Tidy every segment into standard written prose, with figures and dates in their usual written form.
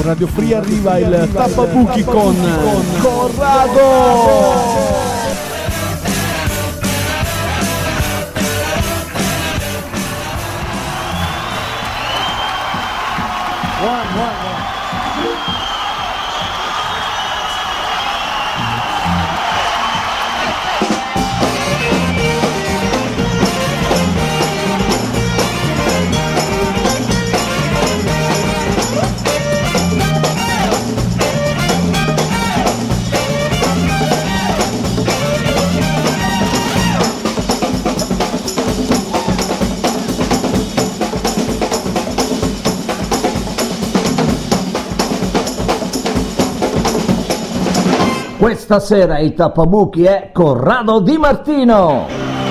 Radio Free arriva il Tappabuchi con Corrado. Questa sera il Tappabuchi è Corrado Di Martino.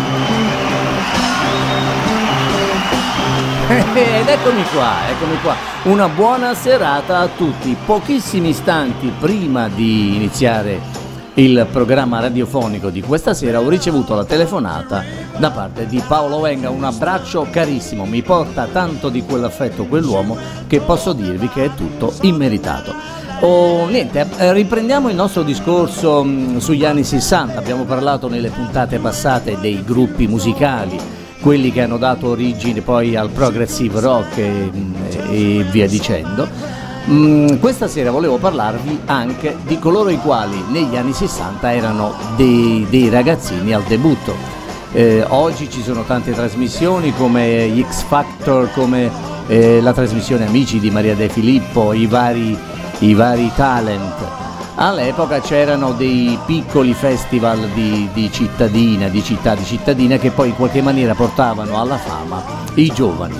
Ed eccomi qua. Una buona serata a tutti. Pochissimi istanti prima di iniziare il programma radiofonico di questa sera ho ricevuto la telefonata da parte di Paolo Venga. Un abbraccio carissimo, mi porta tanto di quell'affetto quell'uomo che posso dirvi che è tutto immeritato. Riprendiamo il nostro discorso sugli anni 60. Abbiamo parlato nelle puntate passate dei gruppi musicali, quelli che hanno dato origine poi al progressive rock e via dicendo. Questa sera volevo parlarvi anche di coloro i quali negli anni 60 erano dei ragazzini al debutto. Oggi ci sono tante trasmissioni come X Factor, come la trasmissione Amici di Maria De Filippo, i vari talent. All'epoca c'erano dei piccoli festival di cittadina che poi in qualche maniera portavano alla fama i giovani.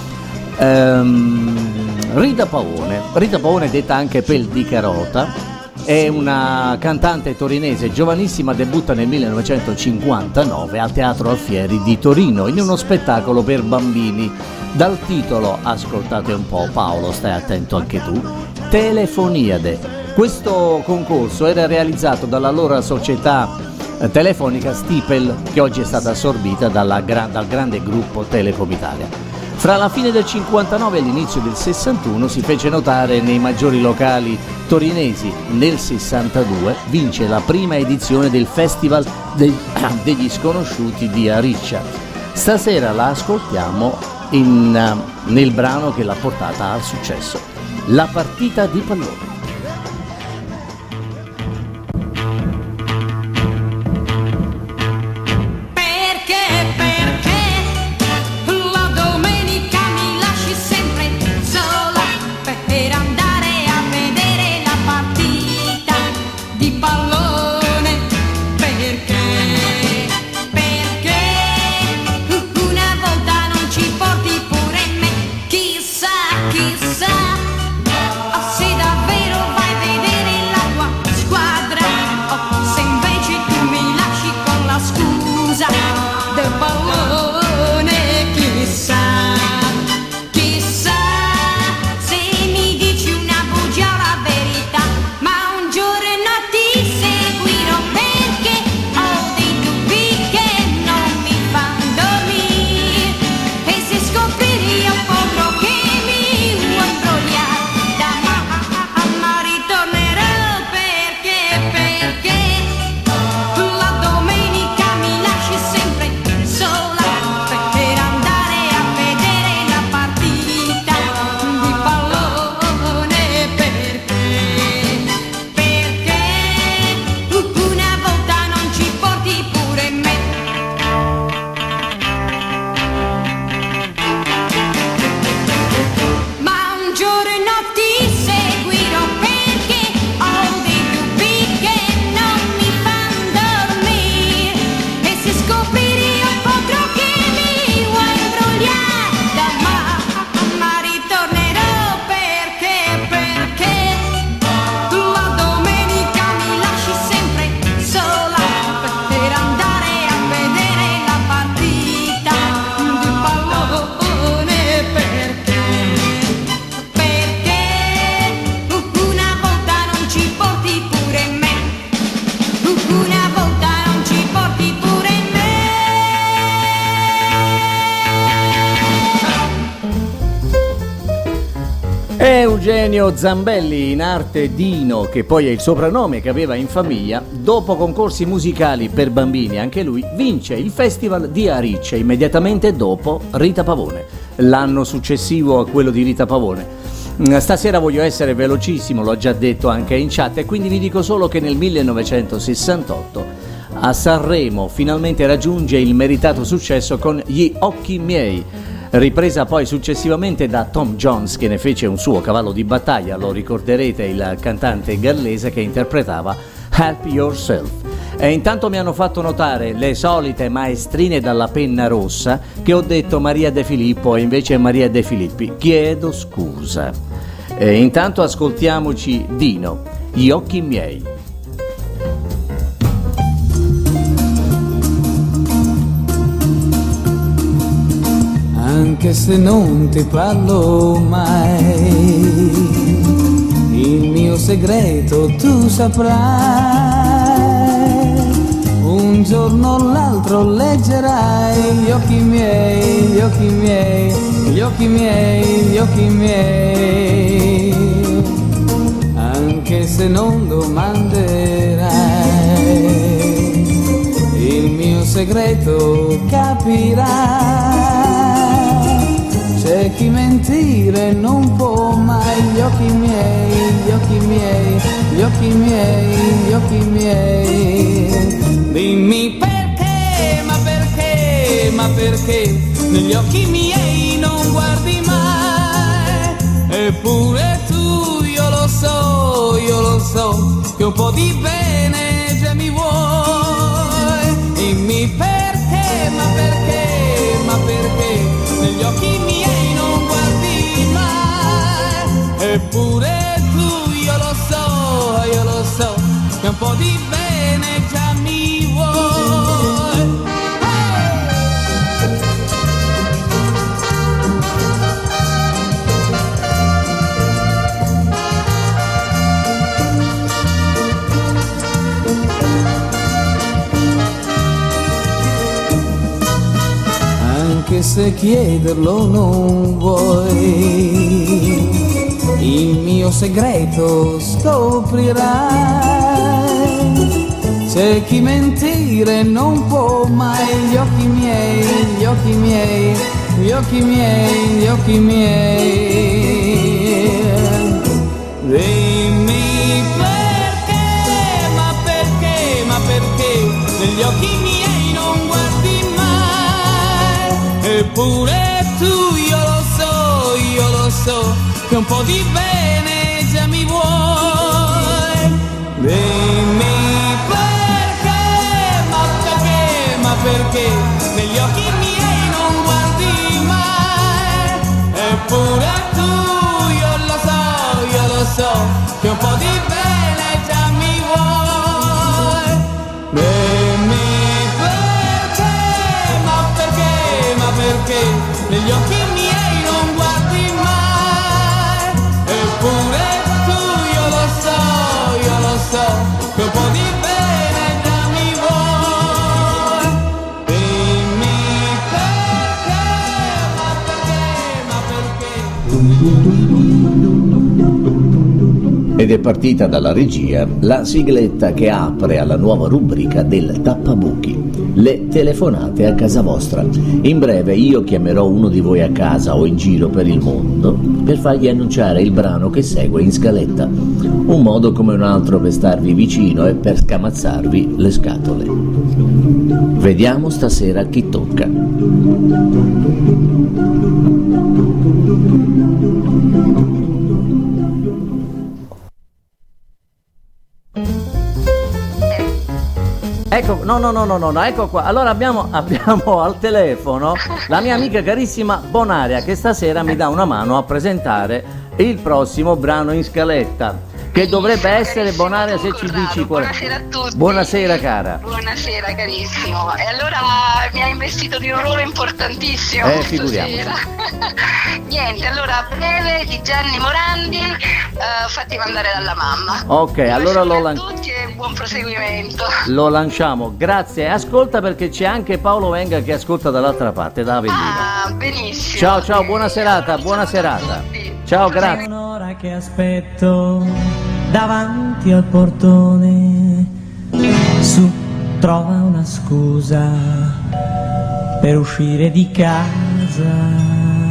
Rita Pavone, detta anche Pel di Carota, è una cantante torinese giovanissima, debutta nel 1959 al Teatro Alfieri di Torino in uno spettacolo per bambini dal titolo, ascoltate un po' Paolo, stai attento anche tu, Telefoniade. Questo concorso era realizzato dalla allora società telefonica Stipel, che oggi è stata assorbita dal grande gruppo Telecom Italia. Fra la fine del 59 e l'inizio del 61 si fece notare nei maggiori locali torinesi. Nel 62 vince la prima edizione del Festival degli Sconosciuti di Ariccia. Stasera la ascoltiamo nel brano che l'ha portata al successo, La partita di pallone. Chissà se davvero Eugenio Zambelli, in arte Dino, che poi è il soprannome che aveva in famiglia, dopo concorsi musicali per bambini, anche lui vince il Festival di Ariccia, immediatamente dopo Rita Pavone, l'anno successivo a quello di Rita Pavone. Stasera voglio essere velocissimo, l'ho già detto anche in chat, e quindi vi dico solo che nel 1968 a Sanremo finalmente raggiunge il meritato successo con Gli occhi miei, ripresa poi successivamente da Tom Jones, che ne fece un suo cavallo di battaglia, lo ricorderete, il cantante gallese che interpretava Help Yourself. E intanto mi hanno fatto notare le solite maestrine dalla penna rossa che ho detto Maria De Filippo e invece è Maria De Filippi, chiedo scusa. E intanto ascoltiamoci Dino, Gli occhi miei. Anche se non ti parlo mai, il mio segreto tu saprai. Un giorno o l'altro leggerai gli occhi miei, gli occhi miei, gli occhi miei, gli occhi miei. Anche se non domanderai, il mio segreto capirai. C'è chi mentire non può mai, gli occhi miei, gli occhi miei, gli occhi miei, gli occhi miei. Dimmi perché, ma perché, ma perché negli occhi miei non guardi mai. Eppure tu, io lo so, che un po' di bene già mi vuoi. Dimmi perché, ma perché, ma perché negli occhi miei non guardi mai. Eppure tu, io lo so, che un po' di bene già mi vuoi. Anche se chiederlo non vuoi, il mio segreto scoprirai. C'è chi mentire non può mai, gli occhi miei, gli occhi miei, gli occhi miei, gli occhi miei. Dimmi perché, ma perché, ma perché negli occhi miei non guardi mai. Eppure tu, io lo so, che un po' di bene già mi vuoi. Dimmi perché negli occhi miei non guardi mai. Eppure tu, io lo so, che un po' di bene già mi vuoi. Dimmi perché, ma perché negli occhi miei non guardi mai. Eppure tu, io lo so, che un po' di bene già mi vuoi. Dimmi perché, ma perché. Ed è partita dalla regia la sigletta che apre alla nuova rubrica del Tappabuchi, le telefonate a casa vostra. In breve io chiamerò uno di voi a casa o in giro per il mondo per fargli annunciare il brano che segue in scaletta, un modo come un altro per starvi vicino e per scamazzarvi le scatole. Vediamo stasera chi tocca. Ecco, no, ecco qua. Allora abbiamo al telefono la mia amica carissima Bonaria, che stasera mi dà una mano a presentare il prossimo brano in scaletta, che dovrebbe essere, Bonaria, se ci dici qual è. Buonasera a tutti. Buonasera cara. Buonasera carissimo. E allora mi ha investito di un ruolo importantissimo Figuriamoci. Niente, allora breve di Gianni Morandi, fatti mandare dalla mamma. Ok, allora lo a tutti e buon proseguimento. Lo lanciamo, grazie. Ascolta, perché c'è anche Paolo Venga che ascolta dall'altra parte, da Avellino. Ah, benissimo. Ciao, buona serata, buona serata. Ciao, grazie. Guarda che aspetto davanti al portone, su, trova una scusa per uscire di casa.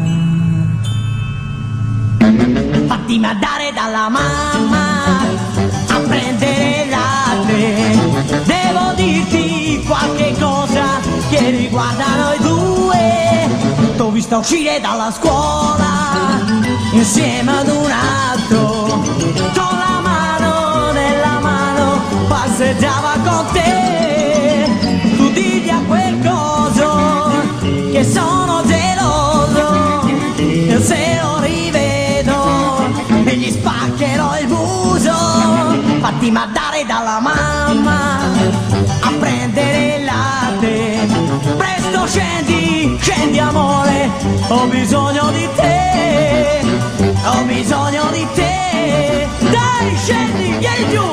Fatti mandare dalla mamma a prendere latte, devo dirti qualche cosa che riguarda noi due. T'ho vista uscire dalla scuola insieme ad un altro, con la mano nella mano passeggiava con te. Tu digli a quel coso che sono geloso, se lo rivedo e gli spaccherò il muso. Fatti mandare dalla mamma a prendere il latte, presto scendi, scendi amore, ho bisogno di te, ho bisogno di te. Dai scendi, vieni giù.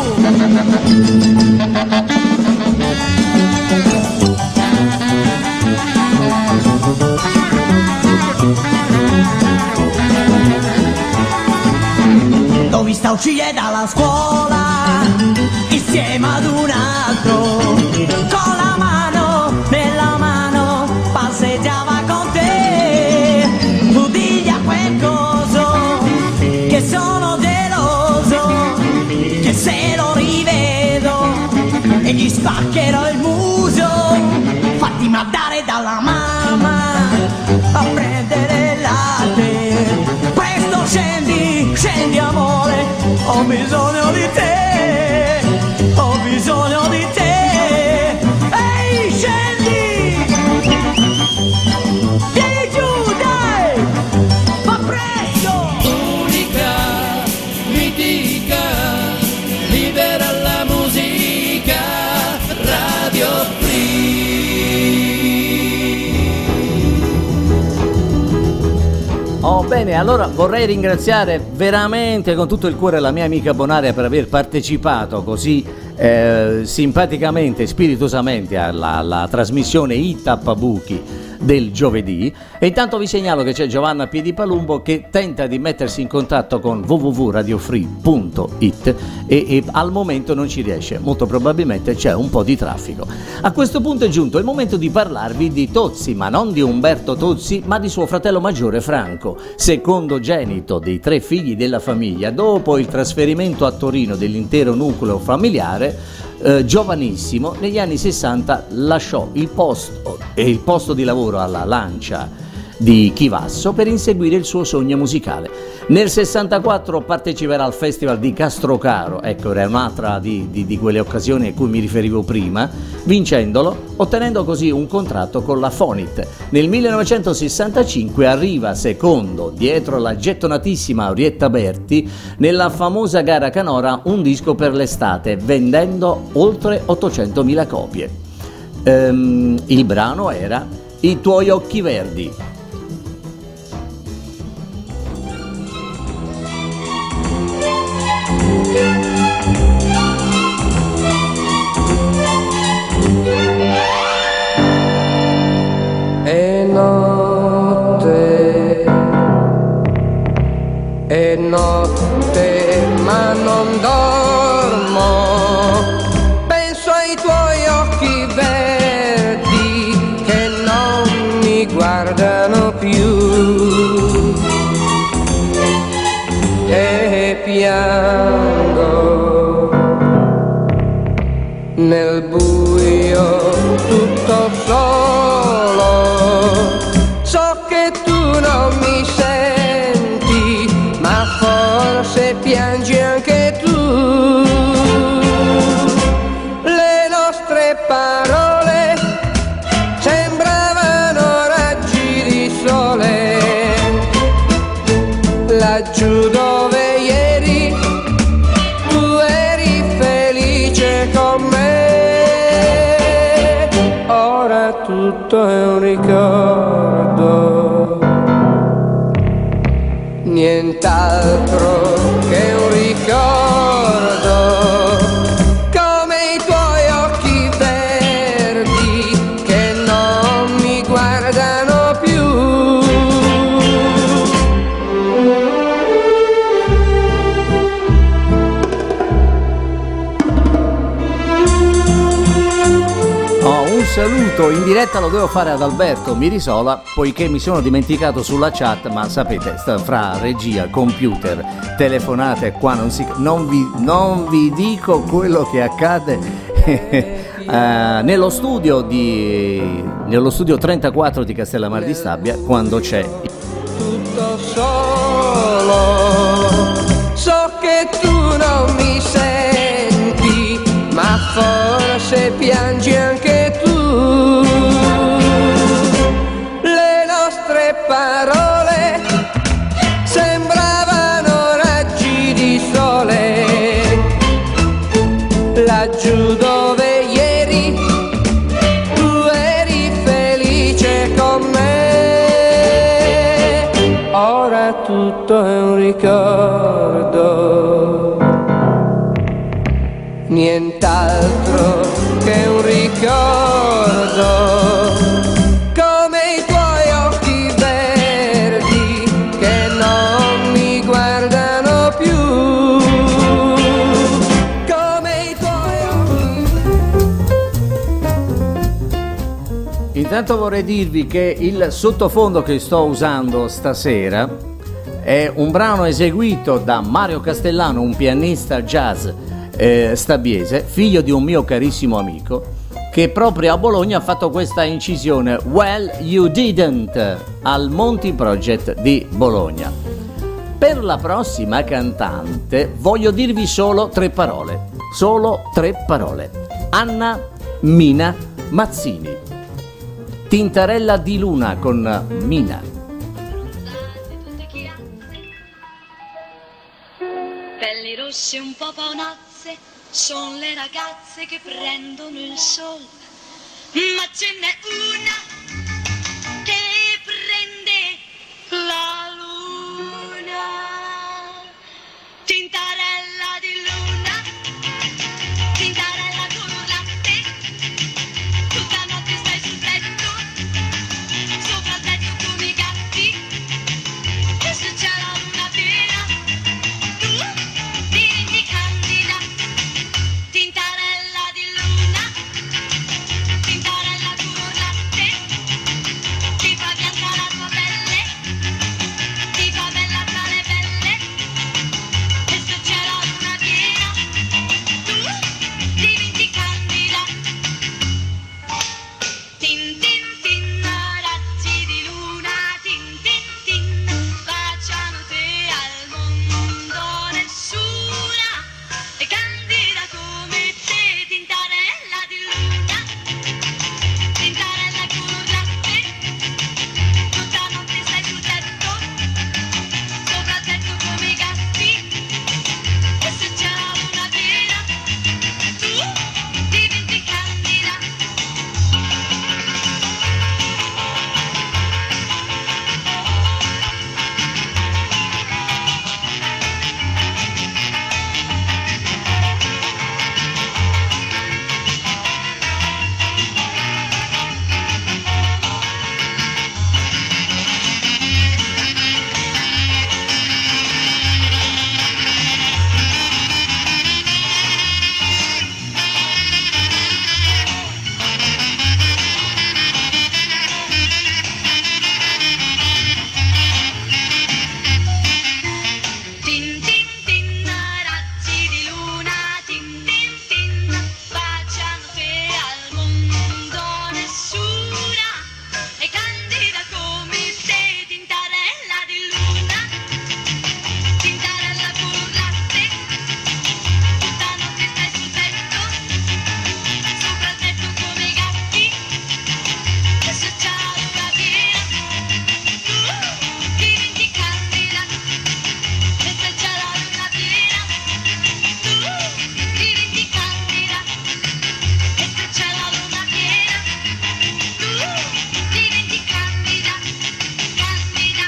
L'ho vista uscire dalla scuola insieme ad un altro, con la mano nella mano passeggiava con te. Tu digli a quel coso che sono geloso, che se lo rivedo e gli spaccherò il muso. Fatti mandare dalla mamma a prendere il latte, presto scendi, scendi amore, ho bisogno di te, ho bisogno di te. Ehi scendi, vieni giù dai, ma presto. Unica, mitica, libera la musica, Radio Free. Oh, bene, allora vorrei ringraziare veramente con tutto il cuore la mia amica Bonaria per aver partecipato così simpaticamente e spiritosamente alla trasmissione I Tappabuchi del giovedì. E intanto vi segnalo che c'è Giovanna Piedipalumbo che tenta di mettersi in contatto con www.radiofree.it e al momento non ci riesce, molto probabilmente c'è un po' di traffico. A questo punto è giunto il momento di parlarvi di Tozzi, ma non di Umberto Tozzi, ma di suo fratello maggiore Franco, secondogenito dei 3 figli della famiglia. Dopo il trasferimento a Torino dell'intero nucleo familiare, giovanissimo, negli anni 60 lasciò il posto di lavoro alla Lancia di Chivasso per inseguire il suo sogno musicale. Nel 64 parteciperà al Festival di Castrocaro, ecco, era un'altra di quelle occasioni a cui mi riferivo prima, vincendolo, ottenendo così un contratto con la Fonit. Nel 1965 arriva secondo, dietro la gettonatissima Orietta Berti, nella famosa gara canora Un disco per l'estate, vendendo oltre 800.000 copie. Il brano era I tuoi occhi verdi. È notte ma non dormo, penso ai tuoi occhi verdi che non mi guardano più e piango nel buio tutto solo, so che tu non mi senti, ma forse piangi anche tu. Le nostre parole sembravano raggi di sole, laggiù dove ieri tu eri felice con me. Ora tutto è un ricordo, nient'altro che un ricordo, come i tuoi occhi verdi che non mi guardano più. saluto in diretta lo devo fare ad Alberto Mirisola, poiché mi sono dimenticato sulla chat, ma sapete, fra regia, computer, telefonate, qua non vi dico quello che accade nello studio 34 di Castellammare di Stabia quando c'è tutto solo. So che tu non mi senti, ma forse piangi anche tu. Le nostre parole sembravano raggi di sole, laggiù dove ieri tu eri felice con me. Ora tutto è un ricordo, nient'altro che un ricordo, come i tuoi occhi verdi che non mi guardano più, come i tuoi occhi. Intanto vorrei dirvi che il sottofondo che sto usando stasera è un brano eseguito da Mario Castellano, un pianista jazz stabiese, figlio di un mio carissimo amico, che proprio a Bologna ha fatto questa incisione Well You Didn't al Monty Project di Bologna. Per la prossima cantante voglio dirvi solo tre parole. Anna Mina Mazzini. Tintarella di luna con Mina. Pelli rosse un po' paonazze, son le ragazze che prendono il sol, ma ce n'è una che prende la luna. Tintarella di luna, tintarella con un latte, tutta notte stai sul tetto, sopra il tetto come i gatti, e se c'è la luna piena tu diventi candida. Tintarella di luna, tintarella con un latte, ti fa bianca la tua pelle, ti fa bella tra le belle, e se c'è la luna piena tu diventi candida. Tin tin tin, raggi di luna, tin tin tin, baciano te al mondo, nessuna è candida come te. Tintarella di luna, tintarella con un latte, tutta notte stai sul tetto, sopra il tetto come i gatti, e se c'è la luna piena tu diventi candida. Tin tin tin, raggi di luna, tin tin tin, baciano te al mondo, nessuna è candida come te. Tintarella di luna, tintarella con un latte, tutta notte stai sul tetto, sopra il tetto come i gatti, e se c'è la luna piena tu diventi candida. E se c'è la luna piena tu diventi candida. E se c'è la luna piena tu diventi candida, candida,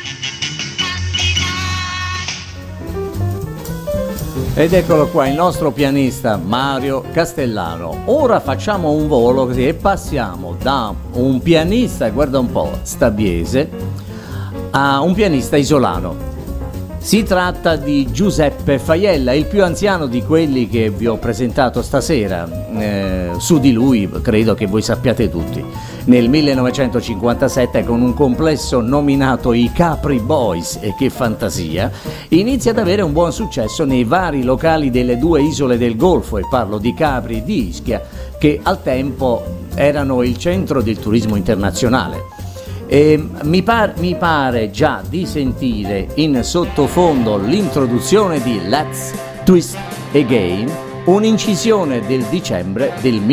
candida. Ed eccolo qua il nostro pianista Mario Castellano. Ora facciamo un volo così e passiamo da un pianista, guarda un po', stabiese, a un pianista isolano. Si tratta di Giuseppe Faiella, il più anziano di quelli che vi ho presentato stasera. Su di lui credo che voi sappiate tutti. Nel 1957, con un complesso nominato i Capri Boys, e che fantasia, inizia ad avere un buon successo nei vari locali delle due isole del Golfo, e parlo di Capri e di Ischia, che al tempo erano il centro del turismo internazionale. E mi pare già di sentire in sottofondo l'introduzione di Let's Twist Again, un'incisione del dicembre del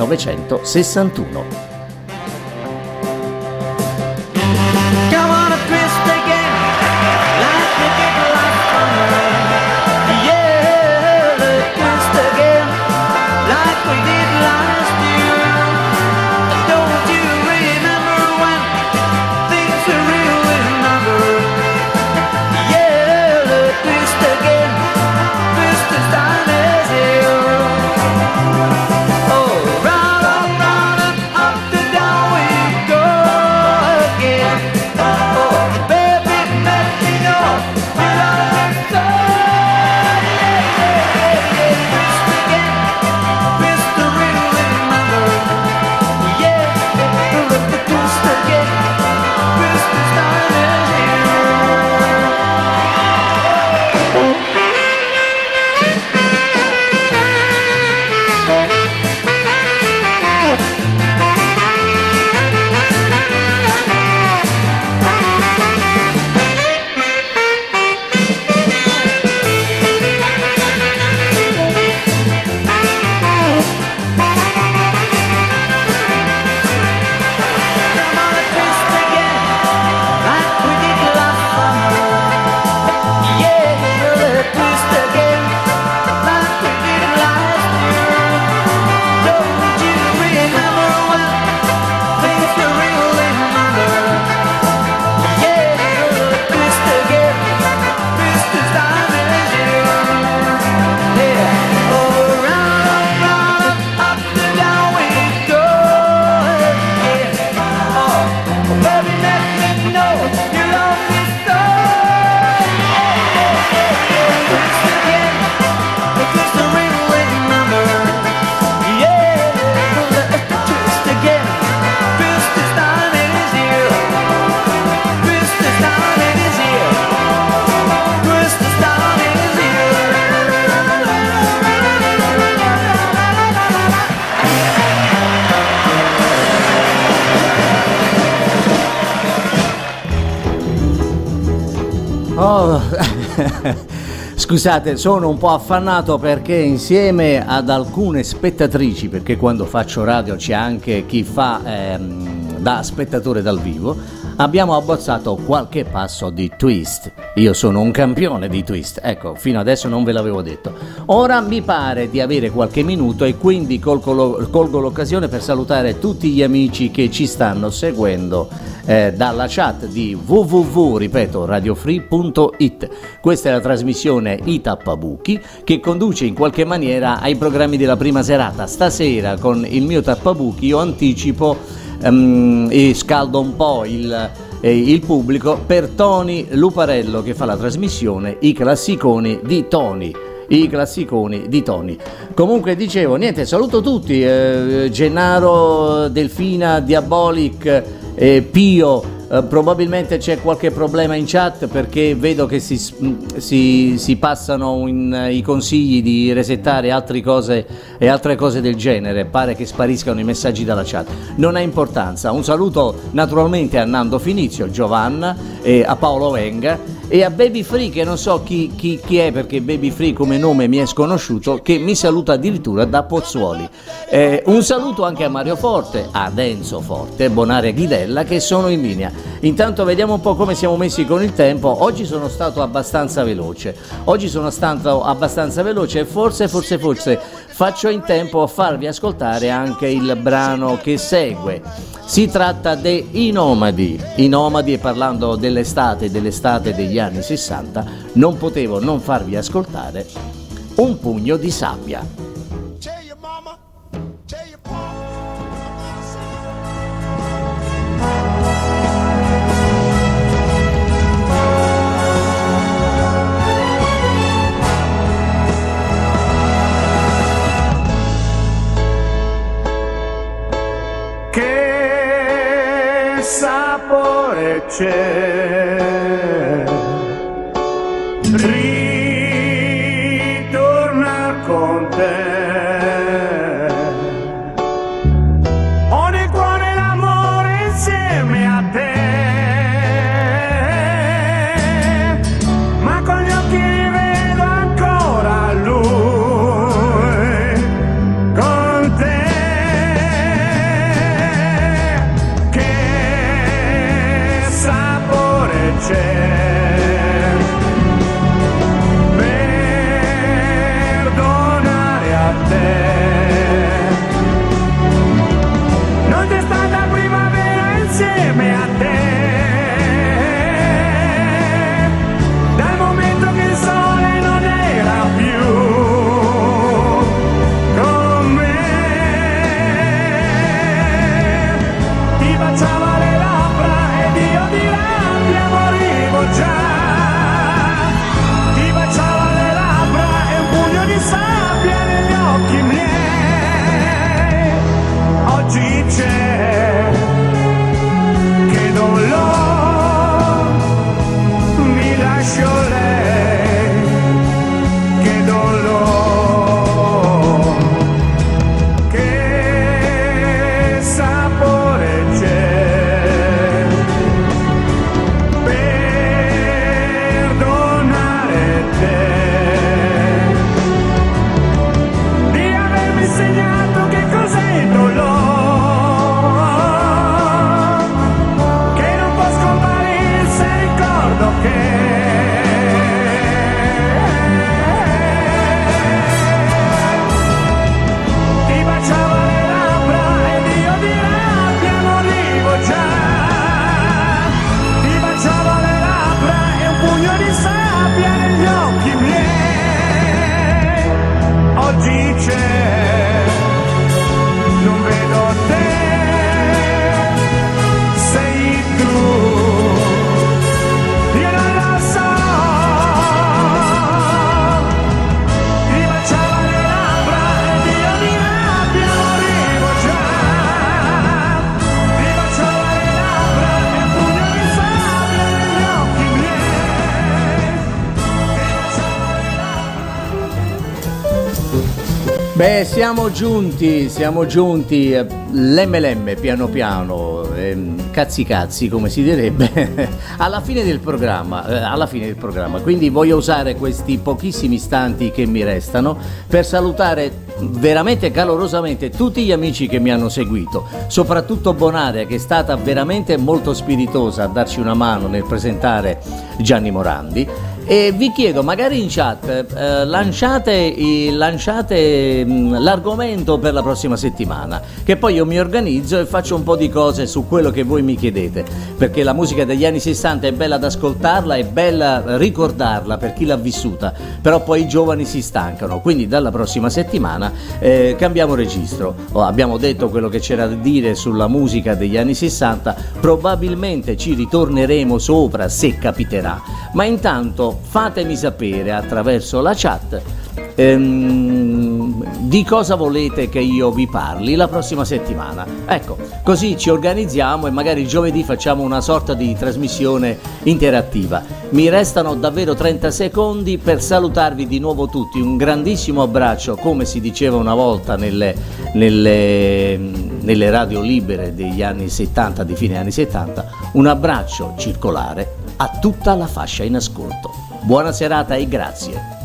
1961. Scusate, sono un po' affannato perché insieme ad alcune spettatrici, perché quando faccio radio c'è anche chi fa da spettatore dal vivo, abbiamo abbozzato qualche passo di twist. Io sono un campione di twist, ecco, fino adesso non ve l'avevo detto. Ora mi pare di avere qualche minuto e quindi colgo l'occasione per salutare tutti gli amici che ci stanno seguendo dalla chat di www.radiofree.it. Questa è la trasmissione I Tappabuchi, che conduce in qualche maniera ai programmi della prima serata. Stasera con il mio Tappabuchi io anticipo e scaldo un po' il pubblico per Tony Luparello, che fa la trasmissione I Classiconi di Tony. Comunque dicevo, niente, saluto tutti, Gennaro, Delfina, Diabolic, Pio. Probabilmente c'è qualche problema in chat perché vedo che si passano i consigli di resettare altre cose e altre cose del genere. Pare che spariscano i messaggi dalla chat, non ha importanza. Un saluto naturalmente a Nando Finizio, Giovanna, e a Paolo Venga e a Baby Free, che non so chi è, perché Baby Free come nome mi è sconosciuto, che mi saluta addirittura da Pozzuoli. Un saluto anche a Mario Forte, ad Enzo Forte, Bonaria Ghidella, che sono in linea. Intanto vediamo un po' come siamo messi con il tempo. Oggi sono stato abbastanza veloce e forse faccio in tempo a farvi ascoltare anche il brano che segue. Si tratta dei Nomadi, e parlando dell'estate degli anni 60, non potevo non farvi ascoltare Un pugno di sabbia. Che sapore c'è? Ritornar con te. Ho nel cuore l'amore insieme a te. Ma con gli occhi vedo ancora lui. Con te. Perdonare a te. Non c'è stata primavera insieme a te. Dal momento che il sole non era più con me. Ti baciava le labbra ed io di rabbia morivo già. Ti baciava le labbra e un pugno di sabbia negli occhi miei. Oggi c'è che dolore, mi lascio lei, che dolore, che sapore c'è. Perdonare te, di avermi insegnato che cos'è il dolore, che non può scomparire se ricordo che ti baciava le labbra ed io di rabbia morivo già. Ti baciava le labbra e un pugno di sabbia negli occhi miei. Oggi c'è, non vedo te, sei tu. Io non lo so. Ti baciava le labbra ed io di rabbia morivo già. Ti baciava le labbra e un pugno di sabbia negli occhi miei. Beh, siamo giunti, lemme piano piano, cazzi come si direbbe, alla fine del programma, quindi voglio usare questi pochissimi istanti che mi restano per salutare veramente calorosamente tutti gli amici che mi hanno seguito, soprattutto Bonaria, che è stata veramente molto spiritosa a darci una mano nel presentare Gianni Morandi. E vi chiedo, magari in chat, lanciate l'argomento per la prossima settimana, che poi io mi organizzo e faccio un po' di cose su quello che voi mi chiedete, perché la musica degli anni 60 è bella ad ascoltarla, è bella ricordarla per chi l'ha vissuta, però poi i giovani si stancano, quindi dalla prossima settimana cambiamo registro. Abbiamo detto quello che c'era da dire sulla musica degli anni 60, probabilmente ci ritorneremo sopra se capiterà, ma intanto fatemi sapere attraverso la chat di cosa volete che io vi parli la prossima settimana. Ecco, così ci organizziamo e magari giovedì facciamo una sorta di trasmissione interattiva. Mi restano davvero 30 secondi per salutarvi di nuovo tutti. Un grandissimo abbraccio, come si diceva una volta nelle radio libere degli anni 70, di fine anni 70, un abbraccio circolare a tutta la fascia in ascolto. Buona serata e grazie.